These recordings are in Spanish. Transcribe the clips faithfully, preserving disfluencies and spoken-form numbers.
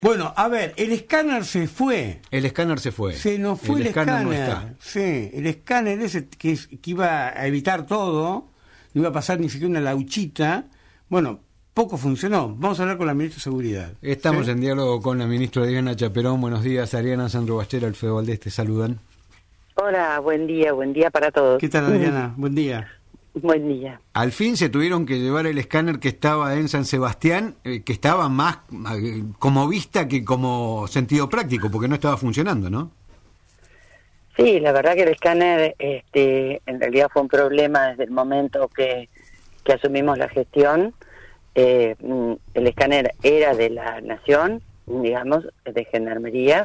Bueno, a ver, el escáner se fue. El escáner se fue. Se nos fue el, el escáner. escáner. No está. Sí, el escáner ese que, que iba a evitar todo, no iba a pasar ni siquiera una lauchita. Bueno, poco funcionó. Vamos a hablar con la ministra de Seguridad. Estamos ¿sí? en diálogo con la ministra Adriana Chaperón. Buenos días, Ariana Sandro Bachera, Alfredo Valdés, te saludan. Hola, buen día, buen día para todos. ¿Qué tal, Adriana? Buen día. Buen día. Al fin se tuvieron que llevar el escáner que estaba en San Sebastián, eh, que estaba más eh, como vista que como sentido práctico, porque no estaba funcionando, ¿no? Sí, la verdad que el escáner este, en realidad fue un problema desde el momento que, que asumimos la gestión. Eh, el escáner era de la Nación, digamos, de Gendarmería,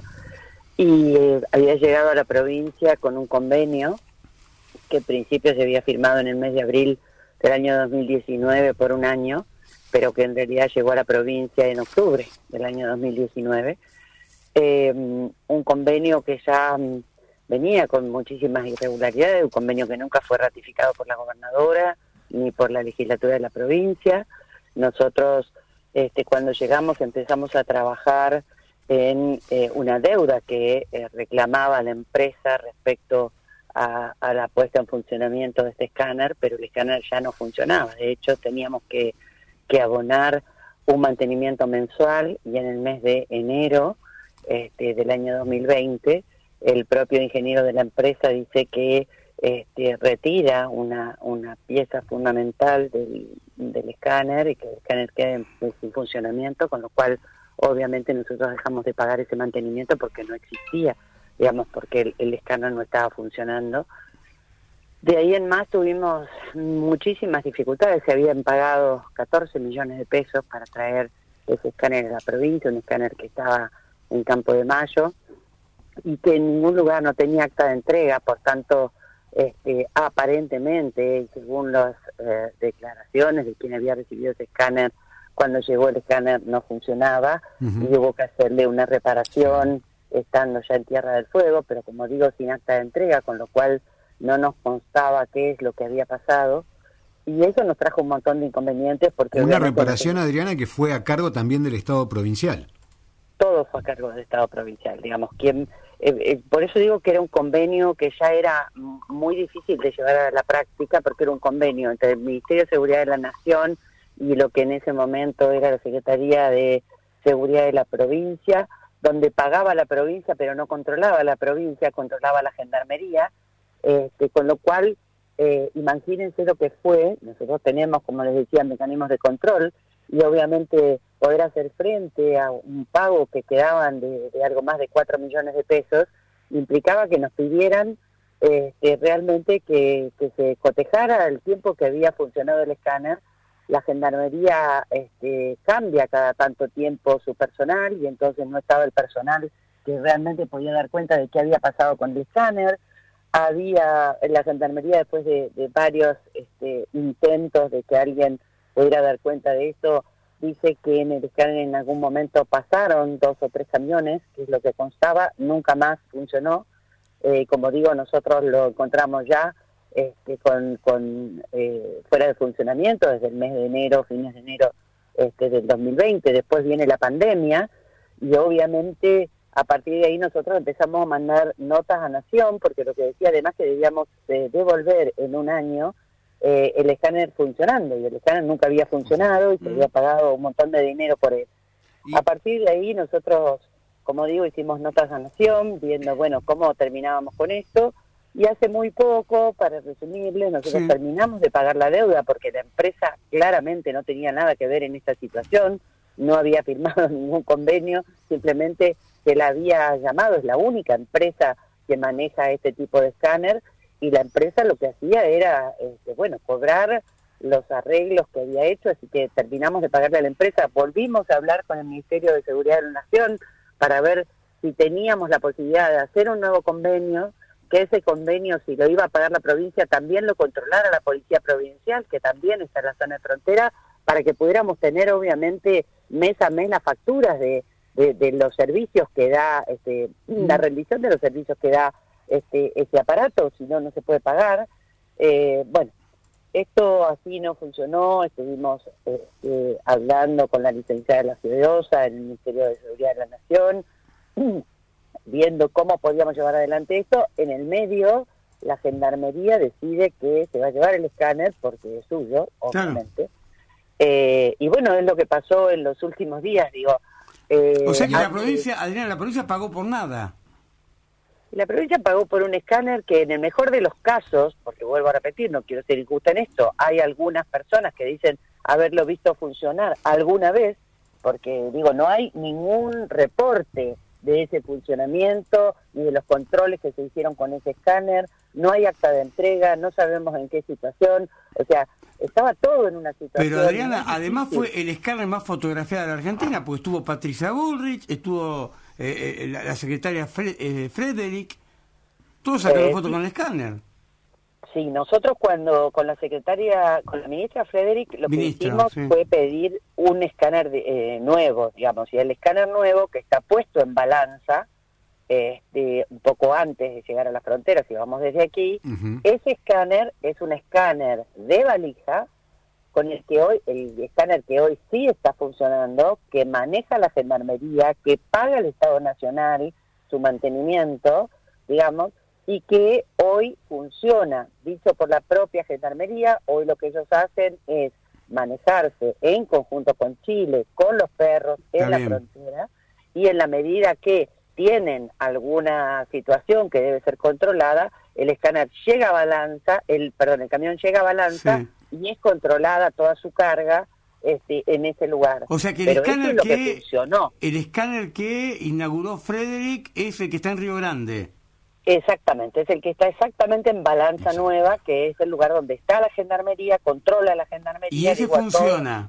y eh, había llegado a la provincia con un convenio que en principio se había firmado en el mes de abril del año dos mil diecinueve por un año, pero que en realidad llegó a la provincia en octubre del año dos mil diecinueve. Eh, un convenio que ya um, venía con muchísimas irregularidades, un convenio que nunca fue ratificado por la gobernadora ni por la legislatura de la provincia. Nosotros, este, cuando llegamos, empezamos a trabajar en eh, una deuda que eh, reclamaba la empresa respecto A, a la puesta en funcionamiento de este escáner, pero el escáner ya no funcionaba. De hecho, teníamos que, que abonar un mantenimiento mensual, y en el mes de enero este, del año dos mil veinte, el propio ingeniero de la empresa dice que este, retira una, una pieza fundamental del, del escáner, y que el escáner quede en, sin funcionamiento, con lo cual obviamente nosotros dejamos de pagar ese mantenimiento porque no existía, digamos, porque el, el escáner no estaba funcionando. De ahí en más tuvimos muchísimas dificultades. Se habían pagado catorce millones de pesos para traer ese escáner a la provincia, un escáner que estaba en Campo de Mayo y que en ningún lugar no tenía acta de entrega. Por tanto, este, aparentemente, según las eh, declaraciones de quien había recibido ese escáner, cuando llegó el escáner no funcionaba. Uh-huh. Y hubo que hacerle una reparación estando ya en Tierra del Fuego, pero como digo, sin acta de entrega, con lo cual no nos constaba qué es lo que había pasado, y eso nos trajo un montón de inconvenientes. Porque una reparación, no, Adriana, que fue a cargo también del Estado provincial. Todo fue a cargo del Estado provincial, digamos. Quien, eh, eh, por eso digo que era un convenio que ya era muy difícil de llevar a la práctica, porque era un convenio entre el Ministerio de Seguridad de la Nación y lo que en ese momento era la Secretaría de Seguridad de la provincia, donde pagaba la provincia, pero no controlaba la provincia, controlaba la Gendarmería, este, con lo cual, eh, imagínense lo que fue. Nosotros tenemos, como les decía, mecanismos de control, y obviamente poder hacer frente a un pago que quedaban de, de algo más de cuatro millones de pesos, implicaba que nos pidieran este, realmente que, que se cotejara el tiempo que había funcionado el escáner. La Gendarmería este, cambia cada tanto tiempo su personal, y entonces no estaba el personal que realmente podía dar cuenta de qué había pasado con el escáner. Había en la Gendarmería, después de, de varios este, intentos de que alguien pudiera dar cuenta de esto, dice que en el escáner en algún momento pasaron dos o tres camiones, que es lo que constaba, nunca más funcionó. Eh, como digo, nosotros lo encontramos ya Este, con, con eh, fuera de funcionamiento desde el mes de enero, fines de enero este, del dos mil veinte. Después viene la pandemia, y obviamente a partir de ahí nosotros empezamos a mandar notas a Nación, porque lo que decía además que debíamos eh, devolver en un año eh, el escáner funcionando, y el escáner nunca había funcionado y se había pagado un montón de dinero por él. A partir de ahí nosotros, como digo, hicimos notas a Nación viendo, bueno, cómo terminábamos con esto. Y hace muy poco, para resumirles, nosotros sí. terminamos de pagar la deuda, porque la empresa claramente no tenía nada que ver en esta situación, no había firmado ningún convenio, simplemente se la había llamado, es la única empresa que maneja este tipo de escáner, y la empresa lo que hacía era, este, bueno, cobrar los arreglos que había hecho, así que terminamos de pagarle a la empresa. Volvimos a hablar con el Ministerio de Seguridad de la Nación para ver si teníamos la posibilidad de hacer un nuevo convenio, que ese convenio, si lo iba a pagar la provincia, también lo controlara la Policía Provincial, que también está en la zona de frontera, para que pudiéramos tener obviamente mes a mes las facturas de, de, de los servicios que da, este, mm. la rendición de los servicios que da este ese aparato, si no, no se puede pagar. Eh, bueno, esto así no funcionó, estuvimos este, hablando con la licenciada de la Fediosa, el Ministerio de Seguridad de la Nación, viendo cómo podíamos llevar adelante esto. En el medio, la Gendarmería decide que se va a llevar el escáner porque es suyo, obviamente. Claro. Eh, y bueno, es lo que pasó en los últimos días, digo. Eh, o sea que la provincia, Adriana, la provincia pagó por nada. La provincia pagó por un escáner que en el mejor de los casos, porque vuelvo a repetir, no quiero ser injusta en esto, hay algunas personas que dicen haberlo visto funcionar alguna vez, porque digo, no hay ningún reporte de ese funcionamiento, ni de los controles que se hicieron con ese escáner, no hay acta de entrega, no sabemos en qué situación, o sea, estaba todo en una situación... Pero Adriana, además fue el escáner más fotografiado de la Argentina, porque estuvo Patricia Bullrich, estuvo eh, eh, la, la secretaria Fre eh, Frederick, todos sacaron eh, fotos con el escáner. Sí, nosotros cuando con la secretaria, con la ministra Frederick, lo Ministra, que hicimos sí. fue pedir un escáner de, eh, nuevo, digamos, y el escáner nuevo que está puesto en balanza, este, un poco antes de llegar a la frontera, si vamos desde aquí, uh-huh. ese escáner es un escáner de valija, con el que hoy, el escáner que hoy sí está funcionando, que maneja la Gendarmería, que paga el Estado Nacional su mantenimiento, digamos, y que hoy funciona, dicho por la propia Gendarmería. Hoy lo que ellos hacen es manejarse en conjunto con Chile, con los perros en Está la bien. frontera, y en la medida que tienen alguna situación que debe ser controlada, el escáner llega a balanza, el perdón, el camión llega a balanza sí. y es controlada toda su carga este, en ese lugar. O sea que el Pero escáner es lo que, que funcionó. El escáner que inauguró Frederick es el que está en Río Grande. Exactamente, es el que está exactamente en Balanza Exacto. Nueva, que es el lugar donde está la Gendarmería, controla la Gendarmería. Y ese funciona.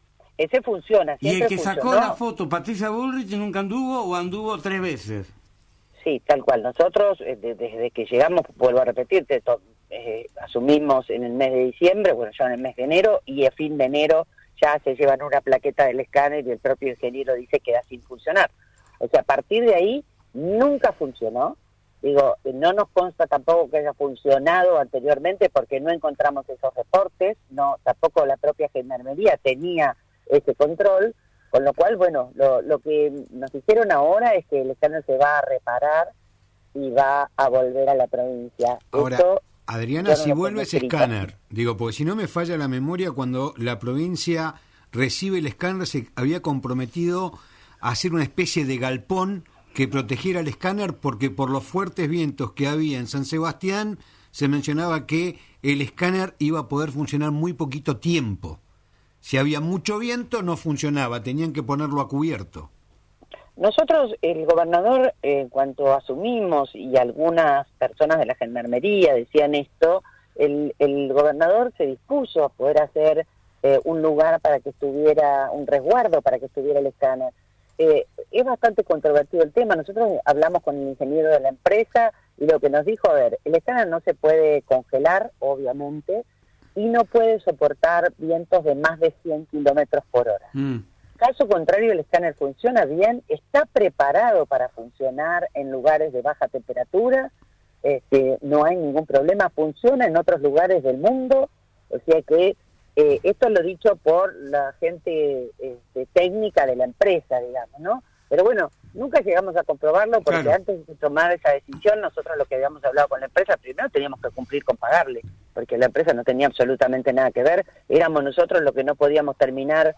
Ese funciona. Y el que funcionó. sacó la foto, Patricia Bullrich, nunca anduvo o anduvo tres veces. Sí, tal cual. Nosotros, eh, de, desde que llegamos, vuelvo a repetirte, to, eh, asumimos en el mes de diciembre, bueno, ya en el mes de enero, y a fin de enero ya se llevan una plaqueta del escáner y el propio ingeniero dice que queda sin funcionar. O sea, a partir de ahí nunca funcionó. Digo, no nos consta tampoco que haya funcionado anteriormente porque no encontramos esos reportes, no, tampoco la propia Gendarmería tenía ese control, con lo cual, bueno, lo, lo que nos dijeron ahora es que el escáner se va a reparar y va a volver a la provincia. Ahora, Esto, Adriana, si vuelve ese escáner, digo, porque si no me falla la memoria, cuando la provincia recibe el escáner se había comprometido a hacer una especie de galpón que protegiera el escáner, porque por los fuertes vientos que había en San Sebastián se mencionaba que el escáner iba a poder funcionar muy poquito tiempo. Si había mucho viento no funcionaba, tenían que ponerlo a cubierto. Nosotros, el gobernador, en eh, cuanto asumimos, y algunas personas de la Gendarmería decían esto, el, el gobernador se dispuso a poder hacer eh, un lugar para que estuviera, un resguardo para que estuviera el escáner. Eh, es bastante controvertido el tema. Nosotros hablamos con el ingeniero de la empresa y lo que nos dijo, a ver, el escáner no se puede congelar, obviamente, y no puede soportar vientos de más de cien kilómetros por hora. Mm. Caso contrario, el escáner funciona bien, está preparado para funcionar en lugares de baja temperatura, este, no hay ningún problema, funciona en otros lugares del mundo, o sea que Eh, esto lo dicho por la gente este, técnica de la empresa, digamos, ¿no? Pero bueno, nunca llegamos a comprobarlo porque claro. antes de tomar esa decisión, nosotros lo que habíamos hablado con la empresa, primero teníamos que cumplir con pagarle, porque la empresa no tenía absolutamente nada que ver, éramos nosotros los que no podíamos terminar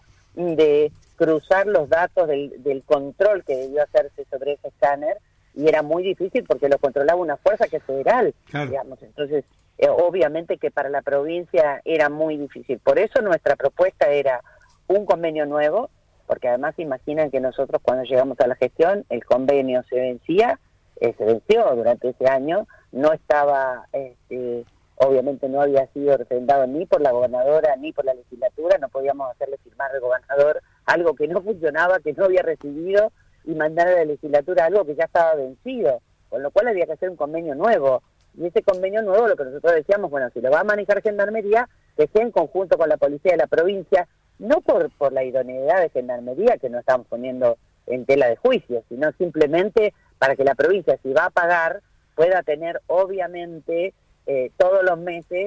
de cruzar los datos del, del control que debió hacerse sobre ese escáner, y era muy difícil porque lo controlaba una fuerza que es federal, claro. digamos, entonces... Eh, obviamente que para la provincia era muy difícil. Por eso nuestra propuesta era un convenio nuevo, porque además imaginan que nosotros cuando llegamos a la gestión el convenio se vencía, eh, se venció durante ese año, no estaba, este, obviamente no había sido refrendado ni por la gobernadora ni por la legislatura, no podíamos hacerle firmar al gobernador algo que no funcionaba, que no había recibido, y mandar a la legislatura algo que ya estaba vencido, con lo cual había que hacer un convenio nuevo. Y ese convenio nuevo, lo que nosotros decíamos, bueno, si lo va a manejar Gendarmería, que esté en conjunto con la policía de la provincia, no por, por la idoneidad de Gendarmería, que no estamos poniendo en tela de juicio, sino simplemente para que la provincia, si va a pagar, pueda tener, obviamente, eh, todos los meses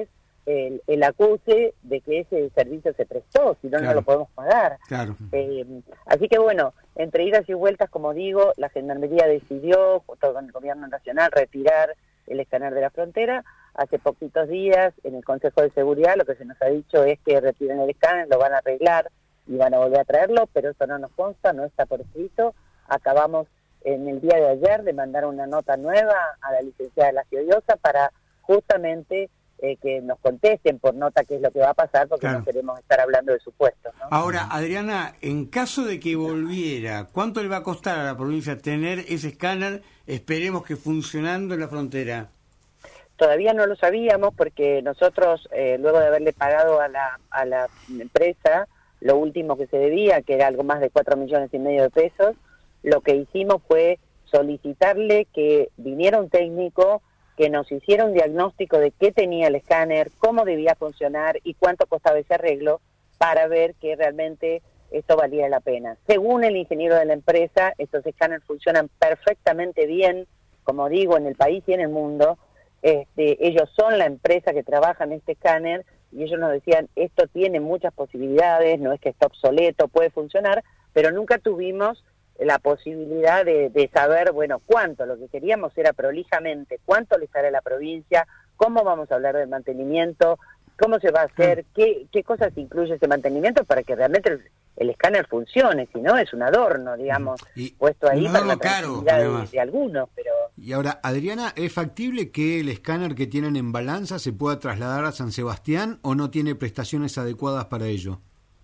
el, el acuse de que ese servicio se prestó, si no, claro, no lo podemos pagar. Claro. Eh, así que bueno, entre idas y vueltas, como digo, la Gendarmería decidió, junto con el Gobierno Nacional, retirar el escáner de la frontera. Hace poquitos días, en el Consejo de Seguridad, lo que se nos ha dicho es que retiren el escáner, lo van a arreglar y van a volver a traerlo, pero eso no nos consta, no está por escrito. Acabamos en el día de ayer de mandar una nota nueva a la licenciada de la Gioiosa para justamente eh, que nos contesten por nota qué es lo que va a pasar, porque claro, no queremos estar hablando de supuestos, ¿no? Ahora, Adriana, en caso de que volviera, ¿cuánto le va a costar a la provincia tener ese escáner, esperemos que funcionando en la frontera? Todavía no lo sabíamos porque nosotros, eh, luego de haberle pagado a la, a la empresa lo último que se debía, que era algo más de cuatro millones y medio de pesos, lo que hicimos fue solicitarle que viniera un técnico que nos hiciera un diagnóstico de qué tenía el escáner, cómo debía funcionar y cuánto costaba ese arreglo para ver que realmente esto valía la pena. Según el ingeniero de la empresa, estos escáneres funcionan perfectamente bien, como digo, en el país y en el mundo. Este, ellos son la empresa que trabaja en este escáner y ellos nos decían, esto tiene muchas posibilidades, no es que está obsoleto, puede funcionar, pero nunca tuvimos la posibilidad de, de saber, bueno, cuánto. Lo que queríamos era prolijamente cuánto le sale a la provincia, cómo vamos a hablar del mantenimiento, cómo se va a hacer, qué, qué cosas incluye ese mantenimiento para que realmente el, el escáner funcione, si no es un adorno, digamos, y puesto ahí para la caro, tranquilidad de, de algunos, pero... Y ahora, Adriana, ¿es factible que el escáner que tienen en Balanza se pueda trasladar a San Sebastián o no tiene prestaciones adecuadas para ello?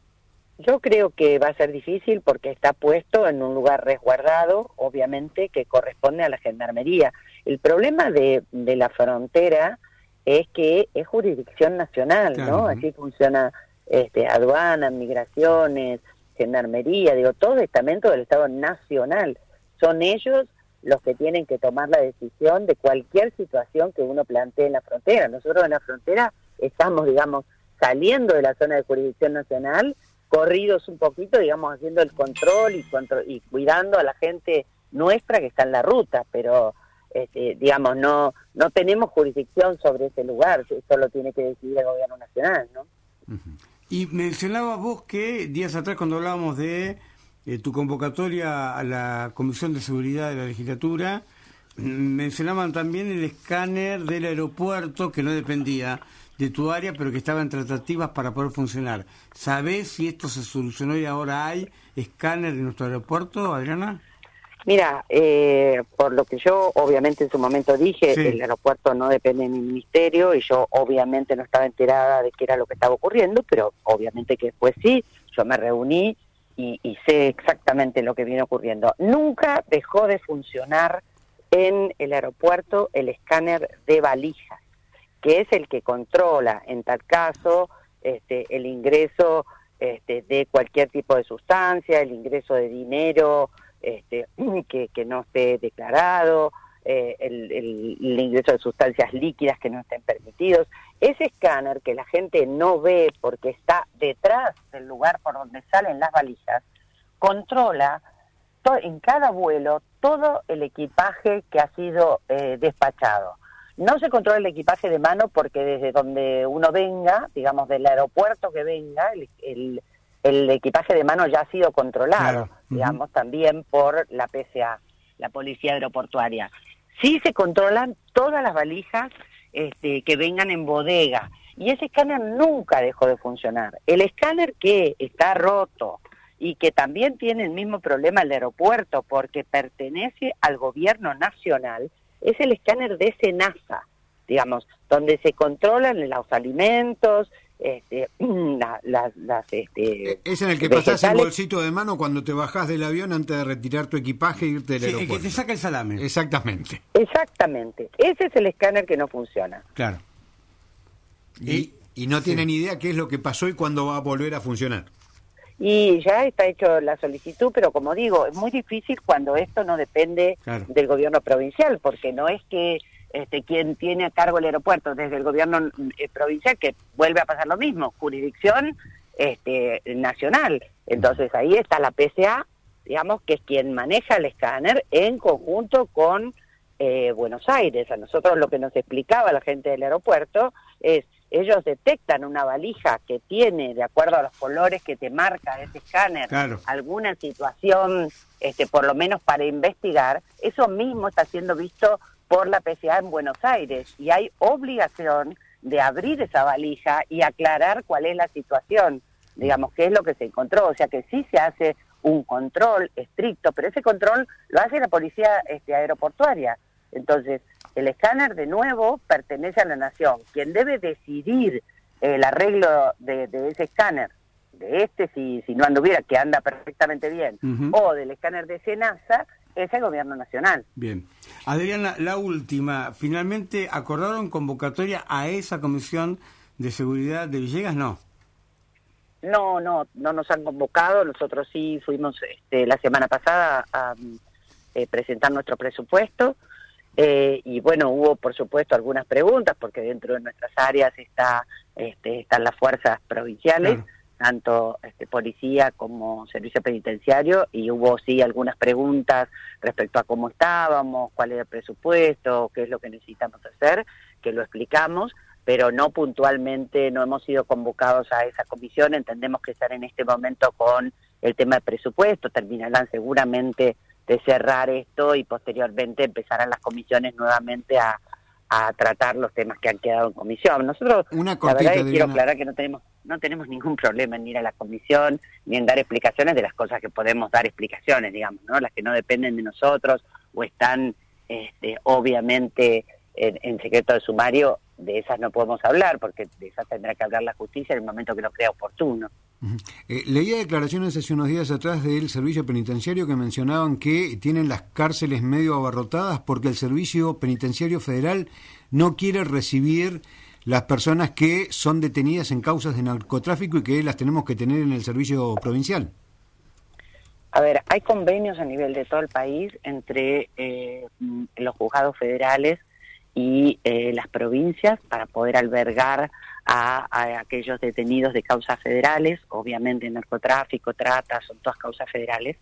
Yo creo que va a ser difícil porque está puesto en un lugar resguardado, obviamente, que corresponde a la Gendarmería. El problema de, de la frontera es que es jurisdicción nacional, claro, ¿no? Así funciona este, aduanas, migraciones, Gendarmería, digo, todo estamento del Estado nacional. Son ellos los que tienen que tomar la decisión de cualquier situación que uno plantee en la frontera. Nosotros en la frontera estamos, digamos, saliendo de la zona de jurisdicción nacional, corridos un poquito, digamos, haciendo el control y, contro- y cuidando a la gente nuestra que está en la ruta, pero, este, digamos, no no tenemos jurisdicción sobre ese lugar, esto lo tiene que decidir el gobierno nacional, ¿no? Uh-huh. Y mencionabas vos que días atrás cuando hablábamos de eh, tu convocatoria a la Comisión de Seguridad de la Legislatura, mencionaban también el escáner del aeropuerto que no dependía de tu área, pero que estaba en tratativas para poder funcionar. ¿Sabés si esto se solucionó y ahora hay escáner en nuestro aeropuerto, Adriana? Mira, eh, por lo que yo obviamente en su momento dije, sí, el aeropuerto no depende de mi ministerio y yo obviamente no estaba enterada de qué era lo que estaba ocurriendo, pero obviamente que después sí, yo me reuní y, y sé exactamente lo que viene ocurriendo. Nunca dejó de funcionar en el aeropuerto el escáner de valijas, que es el que controla, en tal caso, este, el ingreso este, de cualquier tipo de sustancia, el ingreso de dinero este, que, que no esté declarado, eh, el, el, el ingreso de sustancias líquidas que no estén permitidos. Ese escáner que la gente no ve porque está detrás del lugar por donde salen las valijas, controla to- en cada vuelo todo el equipaje que ha sido eh, despachado. No se controla el equipaje de mano porque desde donde uno venga, digamos del aeropuerto que venga, el, el, el equipaje de mano ya ha sido controlado, claro, digamos, uh-huh, también por la P C A, la Policía Aeroportuaria. Sí se controlan todas las valijas este, que vengan en bodega, y ese escáner nunca dejó de funcionar. El escáner que está roto y que también tiene el mismo problema el aeropuerto porque pertenece al gobierno nacional, es el escáner de SENASA, digamos, donde se controlan los alimentos, este, la, la, las... Este, es en el que pasás el bolsito de mano cuando te bajás del avión antes de retirar tu equipaje e irte del sí, aeropuerto. El que te saca el salame. Exactamente. Exactamente. Ese es el escáner que no funciona. Claro. Y, y no tienen sí. idea qué es lo que pasó y cuándo va a volver a funcionar. Y ya está hecho la solicitud, pero como digo, es muy difícil cuando esto no depende claro. del gobierno provincial, porque no es que este, quien tiene a cargo el aeropuerto desde el gobierno eh, provincial, que vuelve a pasar lo mismo, jurisdicción este, nacional. Entonces ahí está la P C A, digamos, que es quien maneja el escáner en conjunto con eh, Buenos Aires. A nosotros lo que nos explicaba la gente del aeropuerto es ellos detectan una valija que tiene, de acuerdo a los colores que te marca ese escáner, claro, alguna situación, este, por lo menos para investigar, eso mismo está siendo visto por la P C A en Buenos Aires, y hay obligación de abrir esa valija y aclarar cuál es la situación, digamos, qué es lo que se encontró. O sea que sí se hace un control estricto, pero ese control lo hace la policía este, aeroportuaria. Entonces, el escáner, de nuevo, pertenece a la Nación. Quien debe decidir eh, el arreglo de, de ese escáner, de este, si, si no anduviera, que anda perfectamente bien, uh-huh, o del escáner de SENASA, es el Gobierno Nacional. Bien. Adriana, la última. ¿Finalmente acordaron convocatoria a esa Comisión de Seguridad de Villegas? No. No, no, no nos han convocado. Nosotros sí fuimos este, la semana pasada a eh, presentar nuestro presupuesto. Eh, y bueno, hubo por supuesto algunas preguntas, porque dentro de nuestras áreas está este, están las fuerzas provinciales, claro, tanto este, policía como servicio penitenciario, y hubo sí algunas preguntas respecto a cómo estábamos, cuál era el presupuesto, qué es lo que necesitamos hacer, que lo explicamos, pero no puntualmente, no hemos sido convocados a esa comisión. Entendemos que están en este momento con el tema del presupuesto, terminarán seguramente de cerrar esto y posteriormente empezarán las comisiones nuevamente a, a tratar los temas que han quedado en comisión. Nosotros, Una la verdad, es que quiero Diana. aclarar que no tenemos no tenemos ningún problema en ir a la comisión ni en dar explicaciones de las cosas que podemos dar explicaciones, digamos, ¿no? Las que no dependen de nosotros o están este, obviamente en, en secreto de sumario, de esas no podemos hablar, porque de esas tendrá que hablar la justicia en el momento que lo crea oportuno. Uh-huh. Eh, leía declaraciones hace unos días atrás del servicio penitenciario que mencionaban que tienen las cárceles medio abarrotadas porque el servicio penitenciario federal no quiere recibir las personas que son detenidas en causas de narcotráfico y que las tenemos que tener en el servicio provincial. A ver, hay convenios a nivel de todo el país entre eh, los juzgados federales y eh, las provincias para poder albergar a, a aquellos detenidos de causas federales, obviamente narcotráfico, trata, son todas causas federales.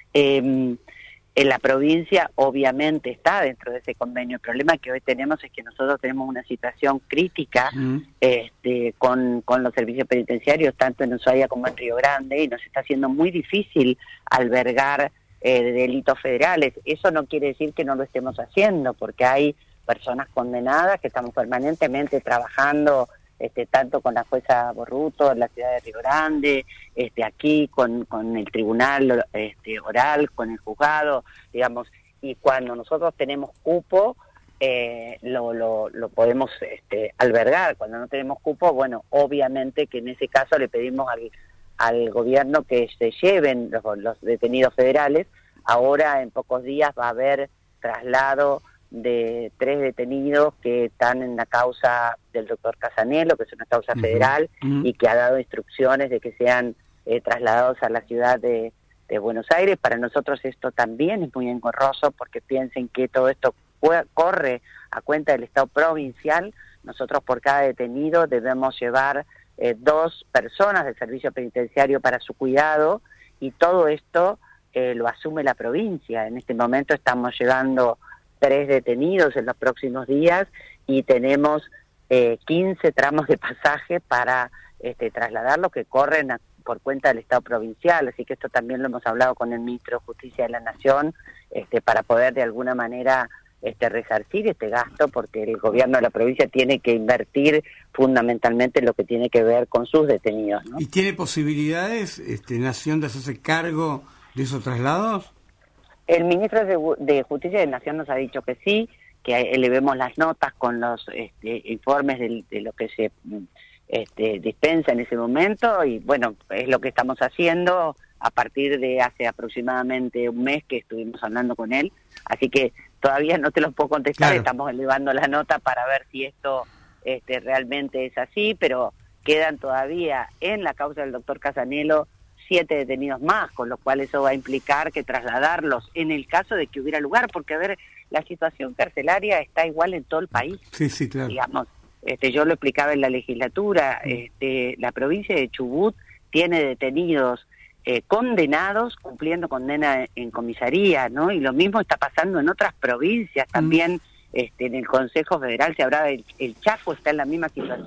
Eh, en la provincia obviamente está dentro de ese convenio. El problema que hoy tenemos es que nosotros tenemos una situación crítica mm. este, con, con los servicios penitenciarios, tanto en Ushuaia como en Río Grande, y nos está haciendo muy difícil albergar eh, delitos federales. Eso no quiere decir que no lo estemos haciendo, porque hay personas condenadas que estamos permanentemente trabajando, este, tanto con la jueza Borruto en la ciudad de Río Grande, este, aquí con, con el tribunal este, oral, con el juzgado, digamos, y cuando nosotros tenemos cupo, eh, lo, lo, lo podemos este, albergar. Cuando no tenemos cupo, bueno, obviamente que en ese caso le pedimos al, al gobierno que se lleven los, los detenidos federales. Ahora, en pocos días, va a haber traslado de tres detenidos que están en la causa del doctor Casanelo, que es una causa uh-huh. federal, uh-huh. y que ha dado instrucciones de que sean eh, trasladados a la ciudad de, de Buenos Aires. Para nosotros esto también es muy engorroso, porque piensen que todo esto corre a cuenta del Estado provincial. Nosotros por cada detenido debemos llevar eh, dos personas del servicio penitenciario para su cuidado, y todo esto eh, lo asume la provincia. En este momento estamos llevando tres detenidos en los próximos días y tenemos eh, quince tramos de pasaje para este, trasladarlos que corren a, por cuenta del Estado provincial, así que esto también lo hemos hablado con el Ministro de Justicia de la Nación, este, para poder de alguna manera este, resarcir este gasto, porque el gobierno de la provincia tiene que invertir fundamentalmente en lo que tiene que ver con sus detenidos, ¿no? ¿Y tiene posibilidades, este, Nación, de hacerse cargo de esos traslados? El ministro de, de Justicia de Nación nos ha dicho que sí, que elevemos las notas con los este, informes de, de lo que se este, dispensa en ese momento, y bueno, es lo que estamos haciendo a partir de hace aproximadamente un mes que estuvimos hablando con él, así que todavía no te lo puedo contestar, claro. Estamos elevando la nota para ver si esto este, realmente es así, pero quedan todavía en la causa del doctor Casanelo siete detenidos más, con lo cual eso va a implicar que trasladarlos en el caso de que hubiera lugar, porque a ver, la situación carcelaria está igual en todo el país. Sí, sí, claro. Digamos, este, yo lo explicaba en la legislatura, este, la provincia de Chubut tiene detenidos eh, condenados cumpliendo condena en comisaría, ¿no? Y lo mismo está pasando en otras provincias también. Mm. Este, en el Consejo Federal se hablaba del el Chaco, está en la misma situación.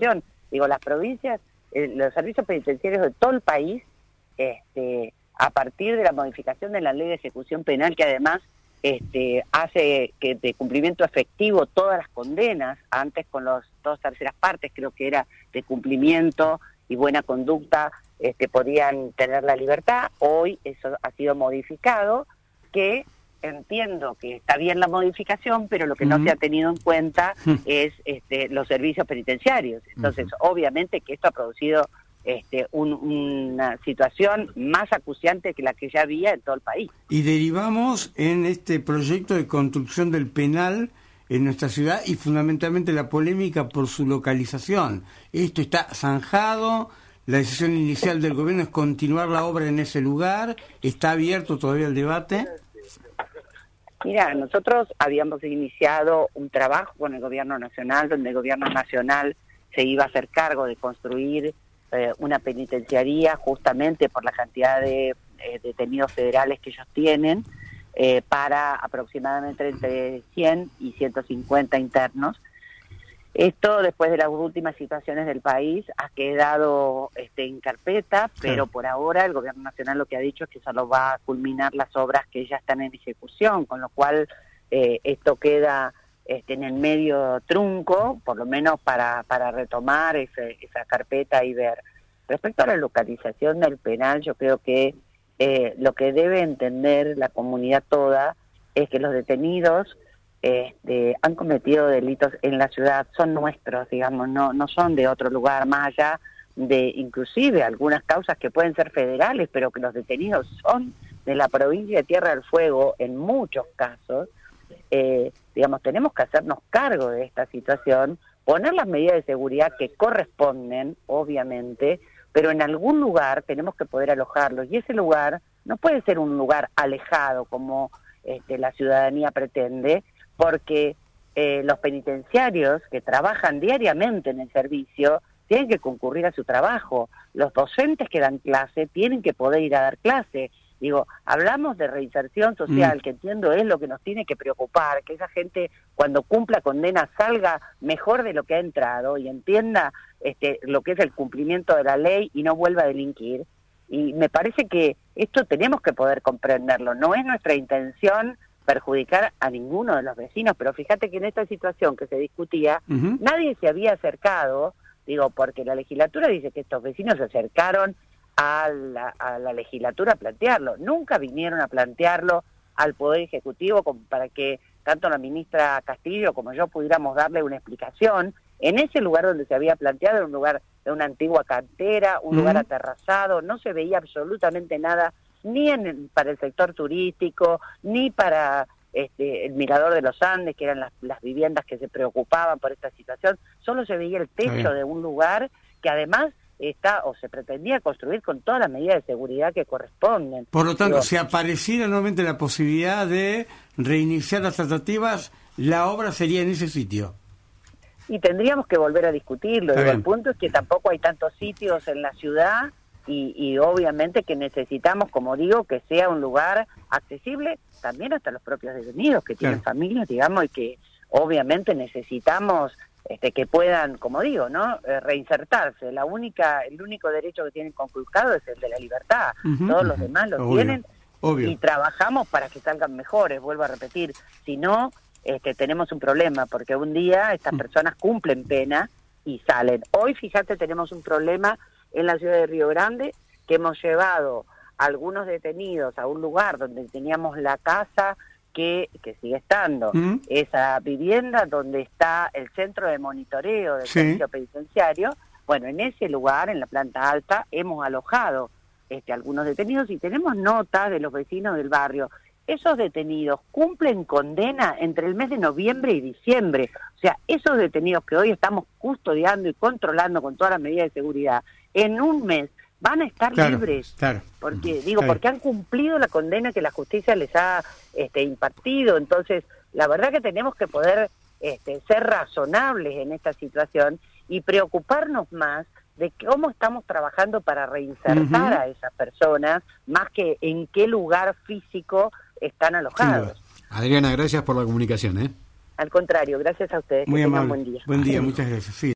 Digo, las provincias, eh, los servicios penitenciarios de todo el país, este, a partir de la modificación de la ley de ejecución penal, que además este, hace que de cumplimiento efectivo todas las condenas, antes con las dos terceras partes creo que era de cumplimiento y buena conducta, este, podían tener la libertad. Hoy eso ha sido modificado, que entiendo que está bien la modificación, pero lo que uh-huh. no se ha tenido en cuenta uh-huh. es este, los servicios penitenciarios. Entonces, uh-huh. obviamente que esto ha producido este, un, una situación más acuciante que la que ya había en todo el país. Y derivamos en este proyecto de construcción del penal en nuestra ciudad y fundamentalmente la polémica por su localización. Esto está zanjado, la decisión inicial del gobierno es continuar la obra en ese lugar, ¿está abierto todavía el debate? Mira, nosotros habíamos iniciado un trabajo con el gobierno nacional, donde el gobierno nacional se iba a hacer cargo de construir eh, una penitenciaría justamente por la cantidad de eh, detenidos federales que ellos tienen, eh, para aproximadamente entre cien y ciento cincuenta internos. Esto, después de las últimas situaciones del país, ha quedado este, en carpeta, pero sí. por ahora el gobierno nacional lo que ha dicho es que solo va a culminar las obras que ya están en ejecución, con lo cual eh, esto queda este, en el medio trunco, por lo menos para, para retomar ese, esa carpeta y ver. Respecto a la localización del penal, yo creo que eh, lo que debe entender la comunidad toda es que los detenidos Este, han cometido delitos en la ciudad, son nuestros, digamos, no no son de otro lugar, más allá de inclusive algunas causas que pueden ser federales, pero que los detenidos son de la provincia de Tierra del Fuego en muchos casos. Eh, digamos, tenemos que hacernos cargo de esta situación, poner las medidas de seguridad que corresponden, obviamente, pero en algún lugar tenemos que poder alojarlos, y ese lugar no puede ser un lugar alejado como este, la ciudadanía pretende, porque eh, los penitenciarios que trabajan diariamente en el servicio tienen que concurrir a su trabajo. Los docentes que dan clase tienen que poder ir a dar clase. Digo, hablamos de reinserción social, mm. que entiendo es lo que nos tiene que preocupar, que esa gente cuando cumpla condena salga mejor de lo que ha entrado y entienda este, lo que es el cumplimiento de la ley y no vuelva a delinquir. Y me parece que esto tenemos que poder comprenderlo. No es nuestra intención perjudicar a ninguno de los vecinos, pero fíjate que en esta situación que se discutía, uh-huh. nadie se había acercado, digo, porque la legislatura dice que estos vecinos se acercaron a la, a la legislatura a plantearlo, nunca vinieron a plantearlo al Poder Ejecutivo como para que tanto la ministra Castillo como yo pudiéramos darle una explicación. En ese lugar donde se había planteado, era un lugar de una antigua cantera, un uh-huh. lugar aterrazado, no se veía absolutamente nada ni en, para el sector turístico, ni para este, el Mirador de los Andes, que eran las, las viviendas que se preocupaban por esta situación. Solo se veía el techo de un lugar que además está o se pretendía construir con todas las medidas de seguridad que corresponden. Por lo tanto, Digo, si apareciera nuevamente la posibilidad de reiniciar las tratativas, la obra sería en ese sitio. Y tendríamos que volver a discutirlo. Digo, el punto es que tampoco hay tantos sitios en la ciudad. Y, y obviamente que necesitamos, como digo, que sea un lugar accesible también hasta los propios detenidos que tienen claro. familias, digamos, y que obviamente necesitamos este, que puedan, como digo, no eh, reinsertarse. La única, el único derecho que tienen conculcado es el de la libertad. Uh-huh. Todos los demás lo Obvio. tienen Obvio. y trabajamos para que salgan mejores. Vuelvo a repetir, si no, este, tenemos un problema, porque un día estas uh-huh. personas cumplen pena y salen. Hoy, fíjate, tenemos un problema en la ciudad de Río Grande, que hemos llevado a algunos detenidos a un lugar donde teníamos la casa que, que sigue estando, ¿Mm? esa vivienda donde está el centro de monitoreo del sí. servicio penitenciario. Bueno, en ese lugar, en la planta alta, hemos alojado este, algunos detenidos y tenemos notas de los vecinos del barrio. Esos detenidos cumplen condena entre el mes de noviembre y diciembre. O sea, esos detenidos que hoy estamos custodiando y controlando con todas las medidas de seguridad, en un mes van a estar claro, libres. Claro. Porque digo, claro. porque han cumplido la condena que la justicia les ha este, impartido. Entonces, la verdad que tenemos que poder este, ser razonables en esta situación y preocuparnos más de cómo estamos trabajando para reinsertar uh-huh. a esas personas, más que en qué lugar físico están alojados. Sí, Adriana, gracias por la comunicación, ¿eh? Al contrario, gracias a ustedes. Muy que amable. tengan buen día. Buen día, muchas gracias. Sí.